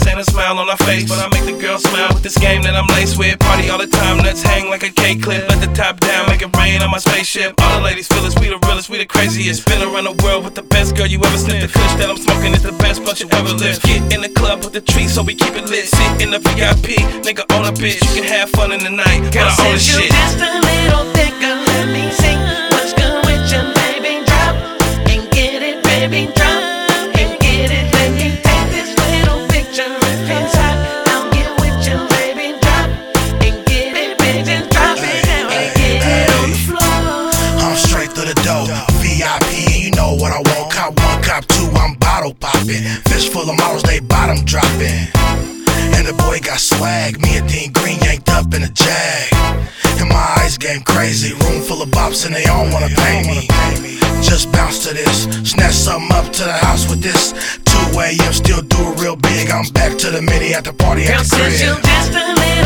face, ain't a smile on our face, but I make the girl smile with this game that I'm laced with. Party all the time, nuts hang like a K-clip. Let the top down, make it rain on my spaceship. All the ladies feel us, we the realest, we the craziest. Been around the world with the best girl you ever sniffed. The kush that I'm smoking is the best bunch you ever lived. Get in the club with the tree, so we keep it lit. Sit in the VIP, nigga on a bitch. You can have fun in the night, gotta own the shit. Just a little thicker, let me see what's good with you, baby. Drop and get it, baby. Drop and get it. Let me take this little picture if it's hot. I'll get with you, baby. Drop and get it, baby. Drop it and get it on the floor. I'm straight through the door, VIP, you know what I want. Cop one, cop two, I'm bottle popping. Fish full of models, they bottom dropping. And the boy got swag, me and Dean Green yanked up in a Jag. And my eyes game crazy, room full of bops and they all wanna pay me. Just bounce to this, snatch something up to the house with this. 2 AM, still do it real big. I'm back to the mini at the party at the crib. Girl, since you just a little